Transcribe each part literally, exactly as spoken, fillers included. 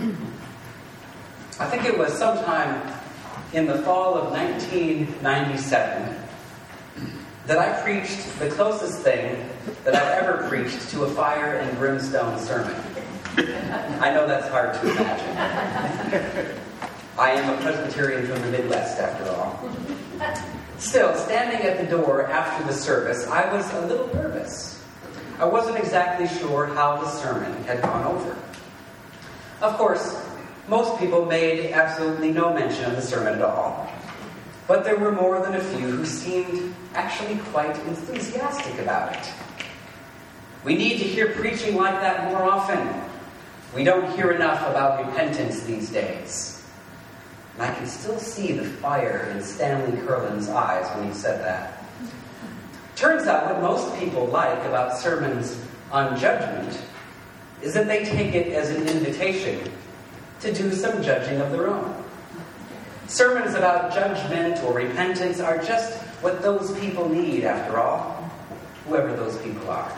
I think it was sometime in the fall of nineteen ninety-seven that I preached the closest thing that I've ever preached to a fire and brimstone sermon. I know that's hard to imagine. I am a Presbyterian from the Midwest, after all. Still, standing at the door after the service, I was a little nervous. I wasn't exactly sure how the sermon had gone over. Of course, most people made absolutely no mention of the sermon at all. But there were more than a few who seemed actually quite enthusiastic about it. We need to hear preaching like that more often. We don't hear enough about repentance these days. And I can still see the fire in Stanley Curlin's eyes when he said that. Turns out what most people like about sermons on judgment is that they take it as an invitation to do some judging of their own. Sermons about judgment or repentance are just what those people need, after all, whoever those people are.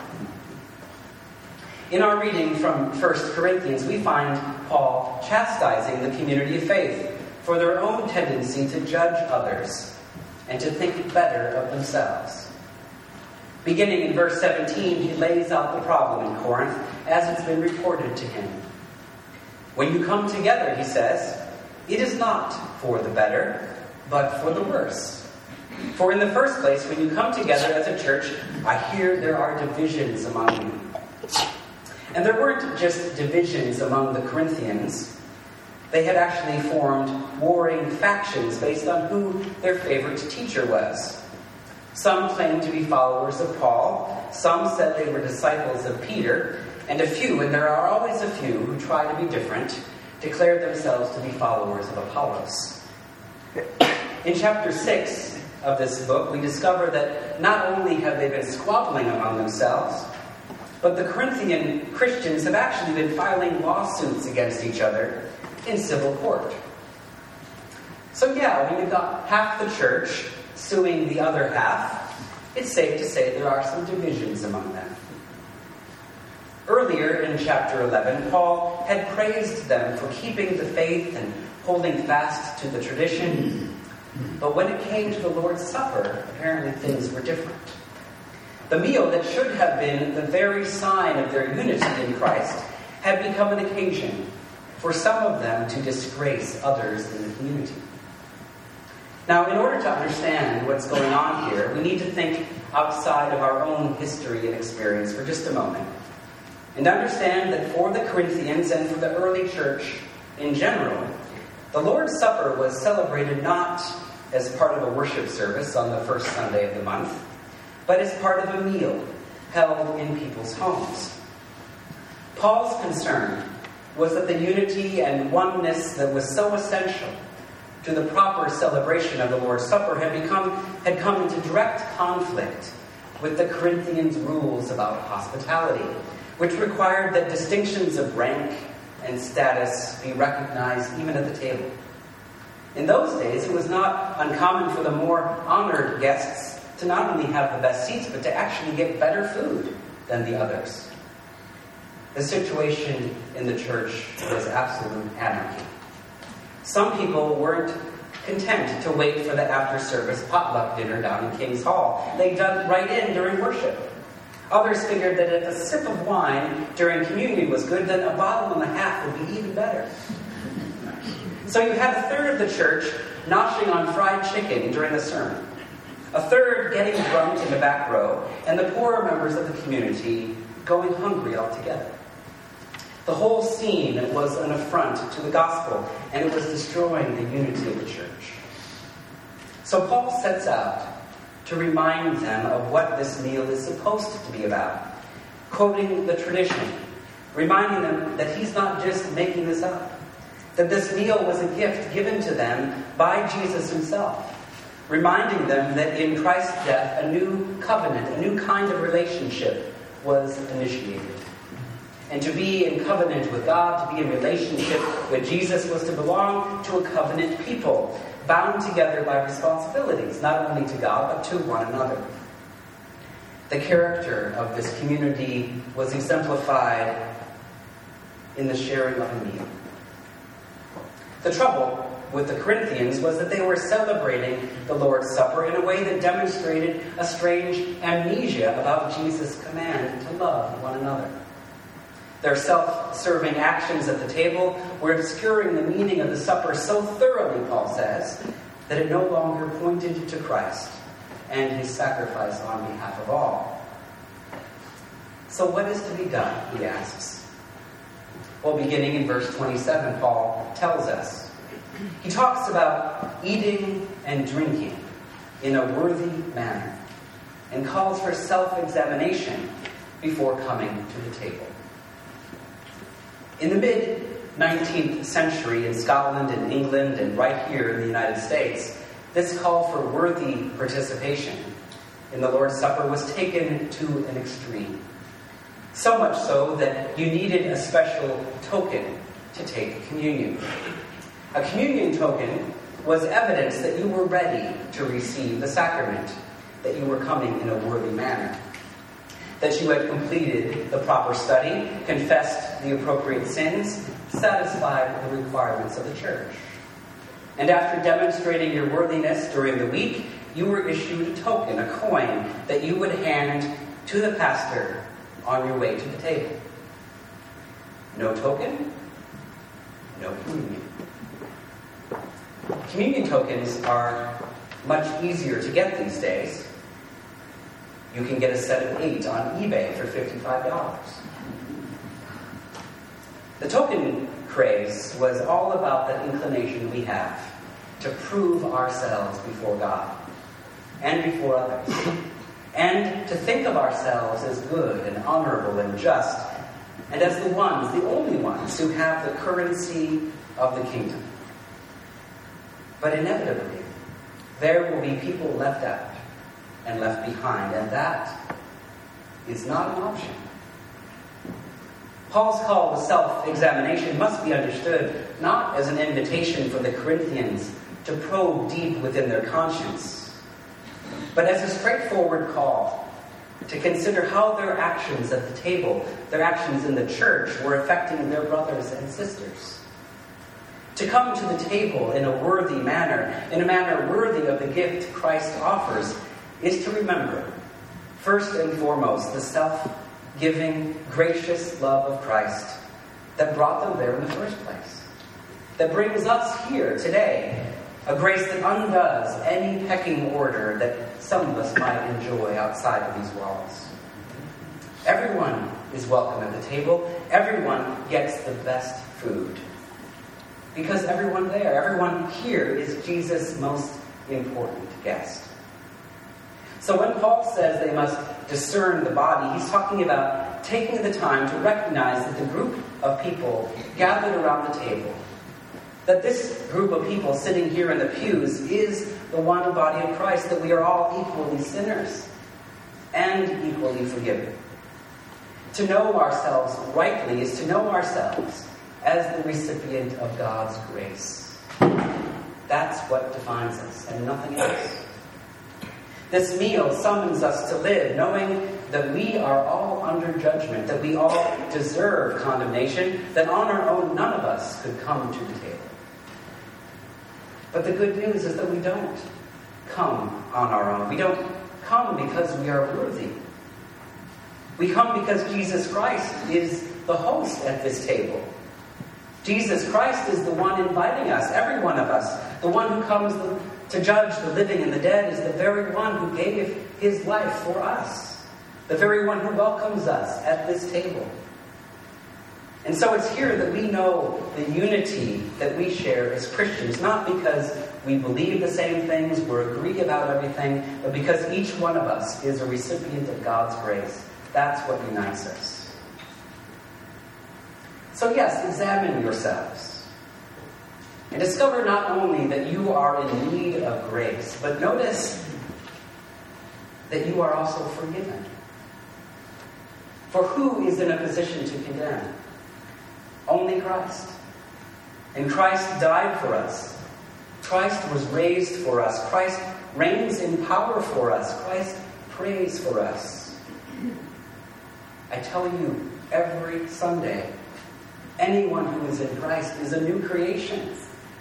In our reading from First Corinthians, we find Paul chastising the community of faith for their own tendency to judge others and to think better of themselves. Beginning in verse seventeen, he lays out the problem in Corinth as it's been reported to him. When you come together, he says, it is not for the better, but for the worse. For in the first place, when you come together as a church, I hear there are divisions among you. And there weren't just divisions among the Corinthians. They had actually formed warring factions based on who their favorite teacher was. Some claimed to be followers of Paul, some said they were disciples of Peter, and a few, and there are always a few who try to be different, declared themselves to be followers of Apollos. In chapter six of this book, we discover that not only have they been squabbling among themselves, but the Corinthian Christians have actually been filing lawsuits against each other in civil court. So yeah, when you've got half the church suing the other half, it's safe to say there are some divisions among them. Earlier in chapter eleven, Paul had praised them for keeping the faith and holding fast to the tradition. But when it came to the Lord's Supper, apparently things were different. The meal that should have been the very sign of their unity in Christ had become an occasion for some of them to disgrace others in the community. Now, in order to understand what's going on here, we need to think outside of our own history and experience for just a moment, and understand that for the Corinthians and for the early church in general, the Lord's Supper was celebrated not as part of a worship service on the first Sunday of the month, but as part of a meal held in people's homes. Paul's concern was that the unity and oneness that was so essential to the proper celebration of the Lord's Supper had become had come into direct conflict with the Corinthians' rules about hospitality, which required that distinctions of rank and status be recognized even at the table. In those days, it was not uncommon for the more honored guests to not only have the best seats, but to actually get better food than the others. The situation in the church was absolute anarchy. Some people weren't content to wait for the after-service potluck dinner down in King's Hall. They dug right in during worship. Others figured that if a sip of wine during communion was good, then a bottle and a half would be even better. So you had a third of the church noshing on fried chicken during the sermon, a third getting drunk in the back row, and the poorer members of the community going hungry altogether. The whole scene was an affront to the gospel, and it was destroying the unity of the church. So Paul sets out to remind them of what this meal is supposed to be about, quoting the tradition, reminding them that he's not just making this up, that this meal was a gift given to them by Jesus himself, reminding them that in Christ's death, a new covenant, a new kind of relationship was initiated. And to be in covenant with God, to be in relationship with Jesus, was to belong to a covenant people, bound together by responsibilities, not only to God, but to one another. The character of this community was exemplified in the sharing of a meal. The trouble with the Corinthians was that they were celebrating the Lord's Supper in a way that demonstrated a strange amnesia about Jesus' command to love one another. Their self-serving actions at the table were obscuring the meaning of the supper so thoroughly, Paul says, that it no longer pointed to Christ and his sacrifice on behalf of all. So what is to be done, he asks. Well, beginning in verse twenty-seven, Paul tells us. He talks about eating and drinking in a worthy manner and calls for self-examination before coming to the table. In the mid-nineteenth century in Scotland and England and right here in the United States, this call for worthy participation in the Lord's Supper was taken to an extreme. So much so that you needed a special token to take communion. A communion token was evidence that you were ready to receive the sacrament, that you were coming in a worthy manner, that you had completed the proper study, confessed the appropriate sins, satisfied the requirements of the church. And after demonstrating your worthiness during the week, you were issued a token, a coin, that you would hand to the pastor on your way to the table. No token, no communion. Communion tokens are much easier to get these days. You can get a set of eight on eBay for fifty-five dollars. The token craze was all about that inclination we have to prove ourselves before God and before others, and to think of ourselves as good and honorable and just, and as the ones, the only ones, who have the currency of the kingdom. But inevitably, there will be people left out and left behind, and that is not an option. Paul's call to self-examination must be understood not as an invitation for the Corinthians to probe deep within their conscience, but as a straightforward call to consider how their actions at the table, their actions in the church, were affecting their brothers and sisters. To come to the table in a worthy manner, in a manner worthy of the gift Christ offers, is to remember, first and foremost, the self-giving, gracious love of Christ that brought them there in the first place, that brings us here today, a grace that undoes any pecking order that some of us might enjoy outside of these walls. Everyone is welcome at the table. Everyone gets the best food. Because everyone there, everyone here is Jesus' most important guest. So when Paul says they must discern the body, he's talking about taking the time to recognize that the group of people gathered around the table, that this group of people sitting here in the pews is the one body of Christ, that we are all equally sinners and equally forgiven. To know ourselves rightly is to know ourselves as the recipient of God's grace. That's what defines us, and nothing else. This meal summons us to live, knowing that we are all under judgment, that we all deserve condemnation, that on our own none of us could come to the table. But the good news is that we don't come on our own. We don't come because we are worthy. We come because Jesus Christ is the host at this table. Jesus Christ is the one inviting us, every one of us. The one who comes to judge the living and the dead is the very one who gave his life for us. The very one who welcomes us at this table. And so it's here that we know the unity that we share as Christians, not because we believe the same things, we agree about everything, but because each one of us is a recipient of God's grace. That's what unites us. So yes, examine yourselves and discover not only that you are in need of grace, but notice that you are also forgiven. For who is in a position to condemn? Only Christ. And Christ died for us. Christ was raised for us. Christ reigns in power for us. Christ prays for us. I tell you, every Sunday, anyone who is in Christ is a new creation.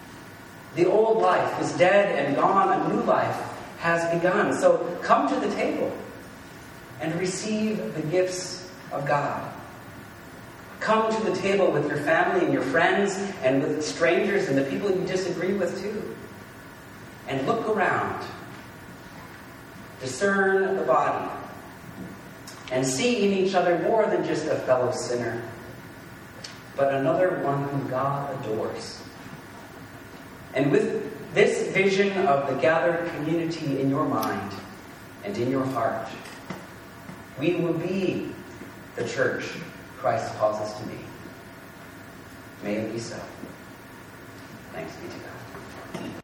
The old life was dead and gone. A new life has begun. So come to the table and receive the gifts of God. Come to the table with your family and your friends and with strangers and the people you disagree with too. And look around. Discern the body. And see in each other more than just a fellow sinner, but another one whom God adores. And with this vision of the gathered community in your mind and in your heart, we will be the church Christ calls us to be. May it be so. Thanks be to God.